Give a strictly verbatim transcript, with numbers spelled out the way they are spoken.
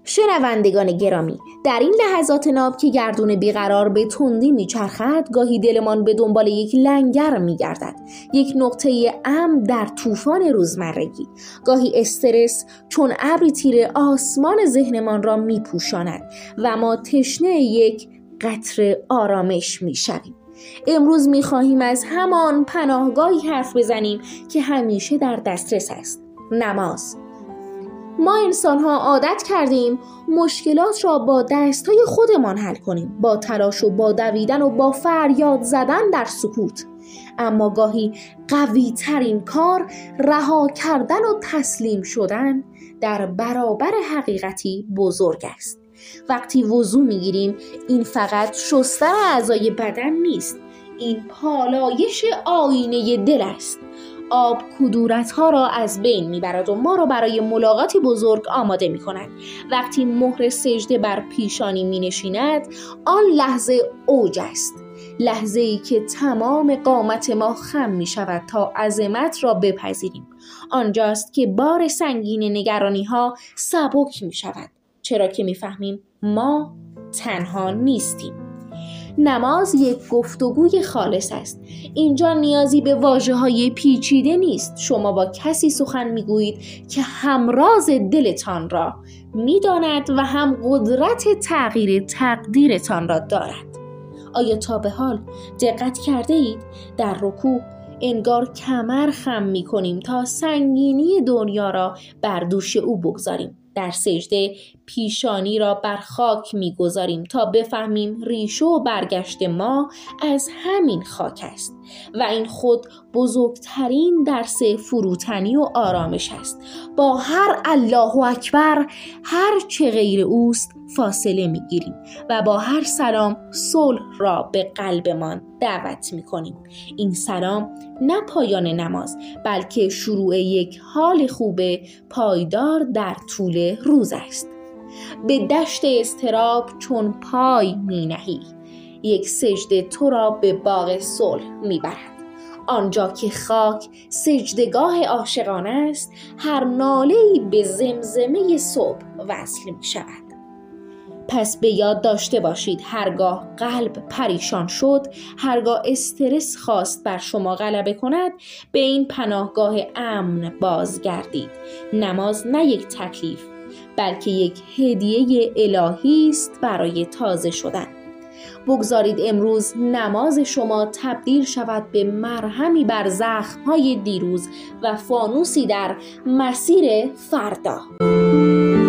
شنوندگان گرامی، در این لحظات ناب که گردون بیقرار به تندی میچرخد، گاهی دلمان به دنبال یک لنگر میگردد، یک نقطه امن در طوفان روزمرگی. گاهی استرس چون ابری تیره آسمان ذهنمان را میپوشاند و ما تشنه یک قطره آرامش میشویم. امروز میخواهیم از همان پناهگاهی حرف بزنیم که همیشه در دسترس است: نماز. ما انسان‌ها عادت کردیم مشکلات را با دست‌های خودمان حل کنیم، با تلاش و با دویدن و با فریاد زدن در سکوت. اما گاهی قوی ترین کار رها کردن و تسلیم شدن در برابر حقیقتی بزرگ است. وقتی وضو میگیریم، این فقط شستن اعضای بدن نیست، این پالایش آینه دل است. آب کدورت‌ها را از بین می‌برد و ما را برای ملاقاتی بزرگ آماده می‌کند. وقتی مهر سجده بر پیشانی می‌نشیند، آن لحظه اوج است. لحظه‌ای که تمام قامت ما خم می‌شود تا عظمت را بپذیریم. آنجاست که بار سنگین نگرانی‌ها سبک می‌شود، چرا که می‌فهمیم ما تنها نیستیم. نماز یک گفتگوی خالص است. اینجا نیازی به واژه‌های پیچیده نیست. شما با کسی سخن میگویید که هم راز دلتان را میداند و هم قدرت تغییر تقدیرتان را دارد. آیا تا به حال دقت کرده اید در رکوع انگار کمر خم میکنیم تا سنگینی دنیا را بر دوش او بگذاریم؟ در سجده پیشانی را بر خاک می‌گذاریم تا بفهمیم ریشه و برگشت ما از همین خاک است و این خود بزرگترین درس فروتنی و آرامش است. با هر الله اکبر هر چه غیر اوست فاصله می‌گیریم و با هر سلام صلح را به قلبمان دعوت می‌کنیم. این سلام نه پایان نماز، بلکه شروع یک حال خوب پایدار در طول روز است. به دشت اضطراب چون پای می نهی، یک سجده تو را به باغ صلح می برد. آنجا که خاک سجدگاه عاشقانه است، هر ناله‌ای به زمزمه صبح وصل می شود. پس به یاد داشته باشید هرگاه قلب پریشان شد، هرگاه استرس خواست بر شما غلبه کند، به این پناهگاه امن بازگردید. نماز نه یک تکلیف، بلکه یک هدیه الهی است برای تازه شدن. بگذارید امروز نماز شما تبدیل شود به مرهمی بر زخم‌های دیروز و فانوسی در مسیر فردا.